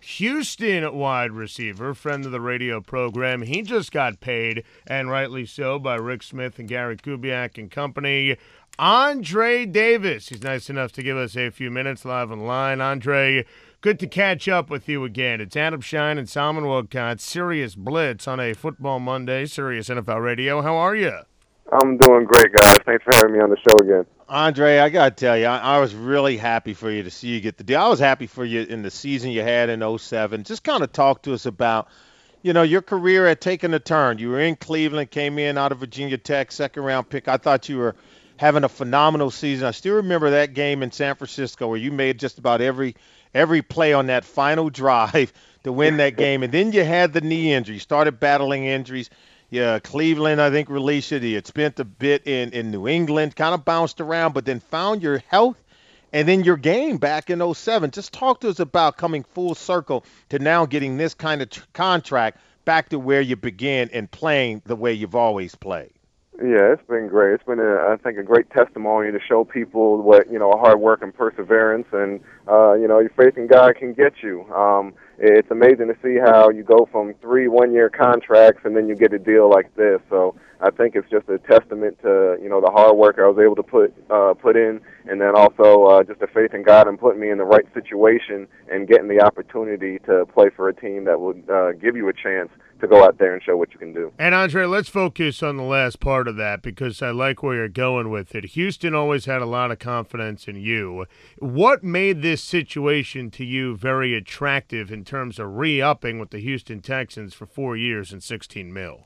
Houston wide receiver, friend of the radio program. He just got paid, and rightly so, by Rick Smith and Gary Kubiak and company. Andre Davis. He's nice enough to give us a few minutes live on the line. Andre, good to catch up with you again. It's Adam Shine and Salman Wilcott, Sirius Blitz on a Football Monday, Sirius NFL Radio. How are you? I'm doing great, guys. Thanks for having me on the show again. Andre, I got to tell you, I was really happy for you to see you get the deal. I was happy for you in the season you had in '07. Just kind of talk to us about, your career had taken a turn. You were in Cleveland, came in out of Virginia Tech, second-round pick. I thought you were having a phenomenal season. I still remember that game in San Francisco where you made just about every play on that final drive to win that game. And then you had the knee injury. You started battling injuries. Yeah, Cleveland, I think, released you. You had spent a bit in New England, kind of bounced around, but then found your health and then your game back in '07. Just talk to us about coming full circle to now getting this kind of contract back to where you began and playing the way you've always played. Yeah, it's been great. It's been, I think, a great testimony to show people what, hard work and perseverance and, your faith in God can get you. It's amazing to see how you go from 3 one-year contracts and then you get a deal like this. So I think it's just a testament to, the hard work I was able to put in, and then also just the faith in God and putting me in the right situation and getting the opportunity to play for a team that would give you a chance to go out there and show what you can do. And, Andre, let's focus on the last part of that because I like where you're going with it. Houston always had a lot of confidence in you. What made this situation to you very attractive in terms of re-upping with the Houston Texans for 4 years and $16 million?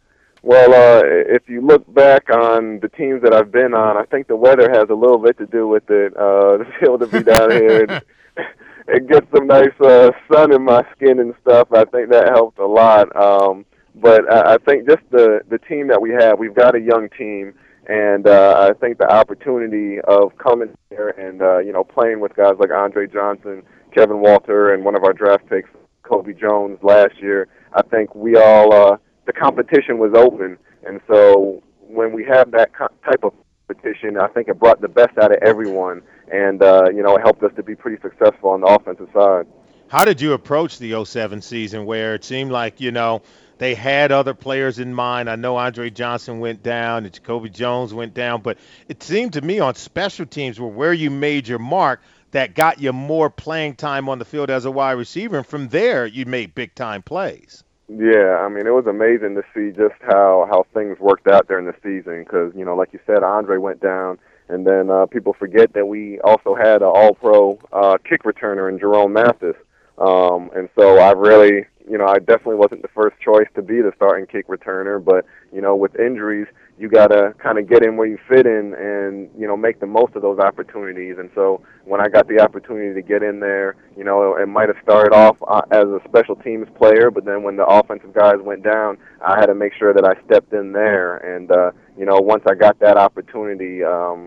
Well, if you look back on the teams that I've been on, I think the weather has a little bit to do with it. To be able to be down here and get some nice sun in my skin and stuff, I think that helped a lot. But I think just the team that we have, we've got a young team, and I think the opportunity of coming here and playing with guys like Andre Johnson, Kevin Walter, and one of our draft picks, Kobe Jones, last year, I think we all the competition was open, and so when we have that type of competition, I think it brought the best out of everyone, and it helped us to be pretty successful on the offensive side. How did you approach the '07 season where it seemed like, they had other players in mind? I know Andre Johnson went down and Jacoby Jones went down, but it seemed to me on special teams were where you made your mark that got you more playing time on the field as a wide receiver, and from there you made big-time plays. Yeah, I mean, it was amazing to see just how things worked out during the season because, like you said, Andre went down, and then people forget that we also had an all-pro kick returner in Jerome Mathis. And so I really, I definitely wasn't the first choice to be the starting kick returner, but, with injuries, you got to kind of get in where you fit in and, make the most of those opportunities. And so when I got the opportunity to get in there, it might have started off as a special teams player, but then when the offensive guys went down, I had to make sure that I stepped in there. And, once I got that opportunity,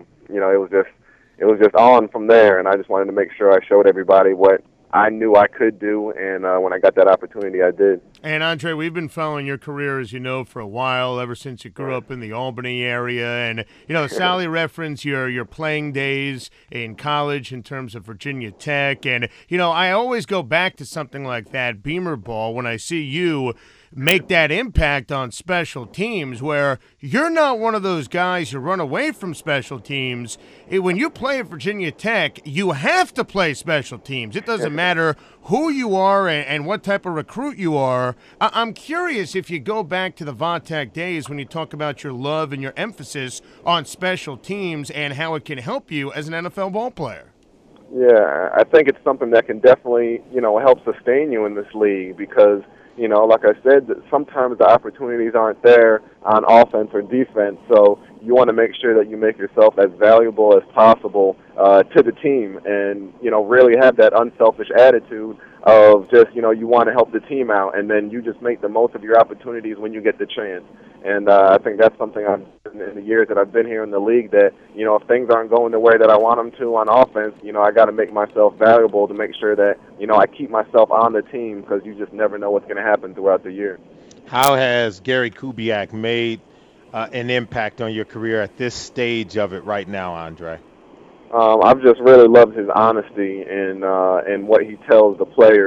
it was just on from there. And I just wanted to make sure I showed everybody what I knew I could do, and when I got that opportunity, I did. And, Andre, we've been following your career, as you know, for a while, ever since you grew up in the Albany area. And, Sally referenced your playing days in college in terms of Virginia Tech. And, I always go back to something like that, Beamer ball, when I see you make that impact on special teams where you're not one of those guys who run away from special teams. When you play at Virginia Tech, you have to play special teams. It doesn't matter who you are and what type of recruit you are. I'm curious if you go back to the VodTech days when you talk about your love and your emphasis on special teams and how it can help you as an NFL ball player. Yeah, I think it's something that can definitely, help sustain you in this league because like I said, sometimes the opportunities aren't there on offense or defense, so you want to make sure that you make yourself as valuable as possible to the team and, really have that unselfish attitude of just, you want to help the team out, and then you just make the most of your opportunities when you get the chance. And I think that's something I've in the years that I've been here in the league that, if things aren't going the way that I want them to on offense, I got to make myself valuable to make sure that, I keep myself on the team because you just never know what's going to happen throughout the year. How has Gary Kubiak made an impact on your career at this stage of it right now, Andre? I've just really loved his honesty and what he tells the players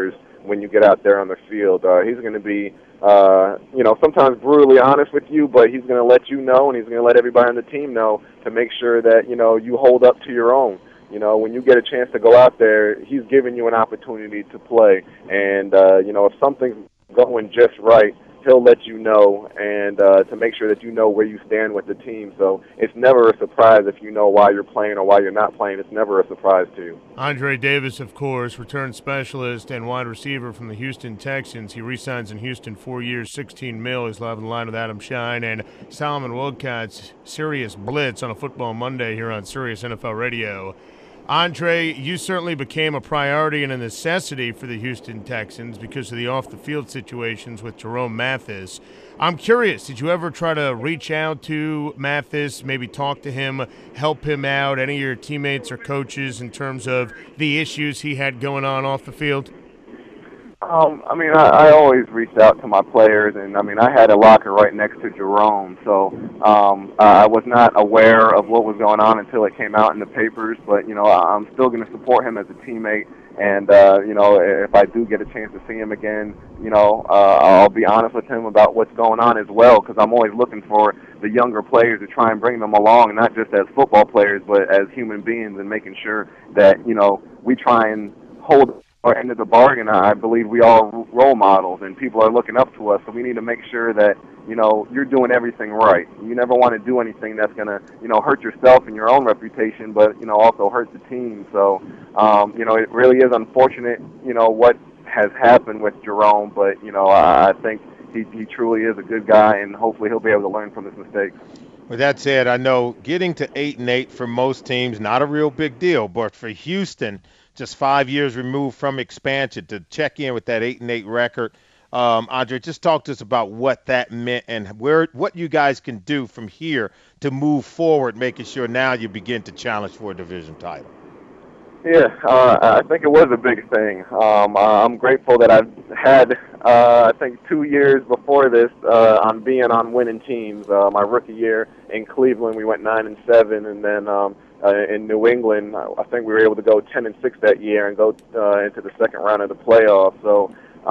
when you get out there on the field. He's going to be, sometimes brutally honest with you, but he's going to let you know, and he's going to let everybody on the team know to make sure that, you hold up to your own. When you get a chance to go out there, he's giving you an opportunity to play. And, if something's going just right, he'll let you know, and to make sure that you know where you stand with the team. So it's never a surprise if you know why you're playing or why you're not playing. It's never a surprise to you. Andre Davis, of course, return specialist and wide receiver from the Houston Texans. He re-signs in Houston 4 years, $16 million. He's live on the line with Adam Shine and Solomon Wilcott's Sirius Blitz on a Football Monday here on Sirius NFL Radio. Andre, you certainly became a priority and a necessity for the Houston Texans because of the off-the-field situations with Jerome Mathis. I'm curious, did you ever try to reach out to Mathis, maybe talk to him, help him out, any of your teammates or coaches in terms of the issues he had going on off the field? I always reached out to my players, and, I had a locker right next to Jerome, so I was not aware of what was going on until it came out in the papers, but, I'm still going to support him as a teammate, and, if I do get a chance to see him again, I'll be honest with him about what's going on as well, because I'm always looking for the younger players to try and bring them along, not just as football players, but as human beings, and making sure that, we try and hold our end of the bargain. I believe we all role models, and people are looking up to us, so we need to make sure that, you're doing everything right. You never want to do anything that's going to, hurt yourself and your own reputation, but, also hurt the team. So, it really is unfortunate, what has happened with Jerome, but, I think he truly is a good guy, and hopefully he'll be able to learn from his mistakes. With that said, I know getting to 8-8 for most teams, not a real big deal, but for Houston, just 5 years removed from expansion, to check in with that 8-8 record. Andre, just talk to us about what that meant and what you guys can do from here to move forward, making sure now you begin to challenge for a division title. Yeah, I think it was a big thing. I'm grateful that I've had, 2 years before this on being on winning teams. My rookie year in Cleveland, we went 9-7, and then in New England, I think we were able to go 10-6 that year and go into the second round of the playoffs. So,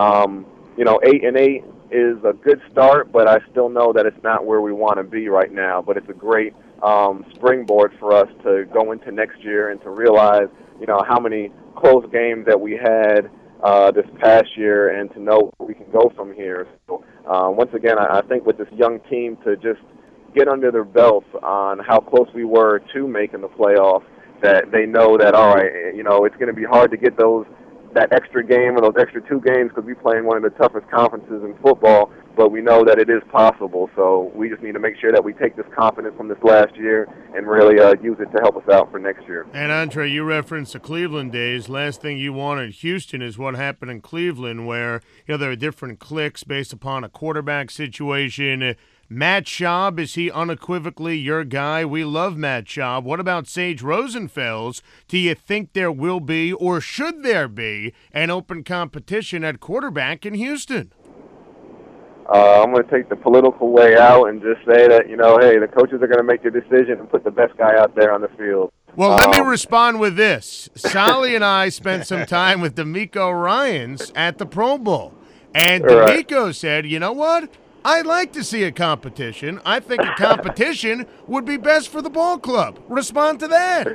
8-8 is a good start, but I still know that it's not where we want to be right now. But it's a great springboard for us to go into next year and to realize, how many close games that we had this past year, and to know where we can go from here. So, once again, I think with this young team to just get under their belts on how close we were to making the playoffs, that they know that, all right, it's going to be hard to get that extra game or those extra 2 games because we play in one of the toughest conferences in football, but we know that it is possible. So we just need to make sure that we take this confidence from this last year and really use it to help us out for next year. And, Andre, you referenced the Cleveland days. Last thing you want in Houston is what happened in Cleveland, where there are different cliques based upon a quarterback situation. Matt Schaub, is he unequivocally your guy? We love Matt Schaub. What about Sage Rosenfels? Do you think there will be, or should there be, an open competition at quarterback in Houston? I'm going to take the political way out and just say that, hey, the coaches are going to make their decision and put the best guy out there on the field. Well, let me respond with this. Solly and I spent some time with D'Amico Ryans at the Pro Bowl, and D'Amico said, you know what? I'd like to see a competition. I think a competition would be best for the ball club. Respond to that.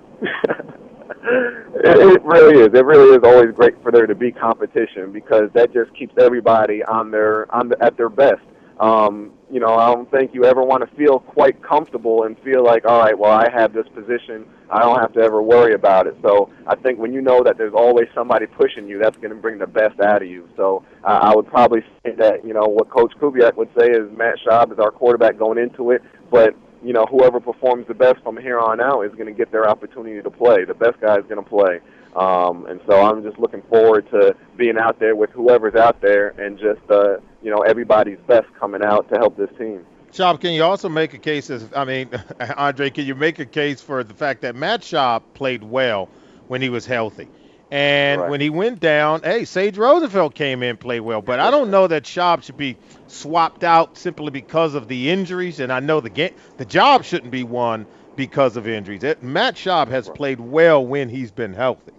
It really is. It really is always great for there to be competition, because that just keeps everybody at their best. I don't think you ever want to feel quite comfortable and feel like, all right, well, I have this position, I don't have to ever worry about it. So I think when you know that there's always somebody pushing you, that's going to bring the best out of you. So I would probably say that, what Coach Kubiak would say is Matt Schaub is our quarterback going into it, but whoever performs the best from here on out is going to get their opportunity to play. The best guy is going to play. And so I'm just looking forward to being out there with whoever's out there and just, everybody's best coming out to help this team. Schaub, can you also make a case Andre, can you make a case for the fact that Matt Schaub played well when he was healthy? And when he went down, Sage Rosenfels came in and played well. But I don't know that Schaub should be swapped out simply because of the injuries. And I know the job shouldn't be won because of injuries. Matt Schaub has played well when he's been healthy.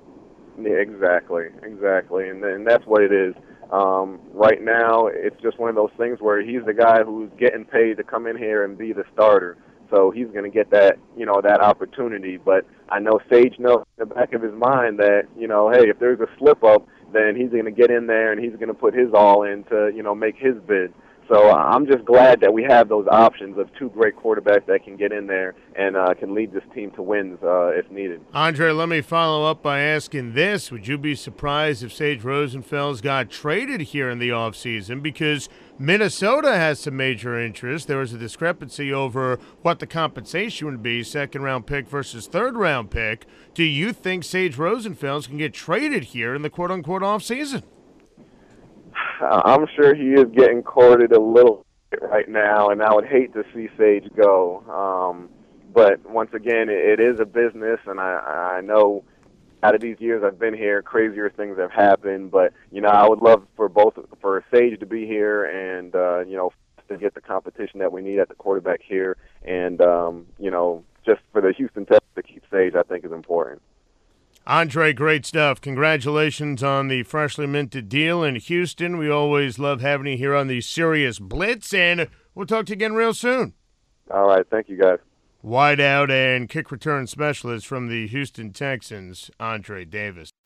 Yeah, exactly, and that's what it is. Right now, it's just one of those things where he's the guy who's getting paid to come in here and be the starter. So he's going to get that, that opportunity. But I know Sage knows in the back of his mind that, hey, if there's a slip up, then he's going to get in there and he's going to put his all in to, make his bid. So I'm just glad that we have those options of two great quarterbacks that can get in there and can lead this team to wins if needed. Andre, let me follow up by asking this. Would you be surprised if Sage Rosenfels got traded here in the offseason? Because Minnesota has some major interest. There was a discrepancy over what the compensation would be, second-round pick versus third-round pick. Do you think Sage Rosenfels can get traded here in the quote-unquote offseason? I'm sure he is getting courted a little bit right now, and I would hate to see Sage go. But once again, it is a business, and I know out of these years I've been here, crazier things have happened. But I would love for Sage to be here, and to get the competition that we need at the quarterback here, and just for the Houston Texans to keep Sage, I think is important. Andre, great stuff. Congratulations on the freshly minted deal in Houston. We always love having you here on the Sirius Blitz, and we'll talk to you again real soon. All right. Thank you, guys. Wideout and kick return specialist from the Houston Texans, Andre Davis.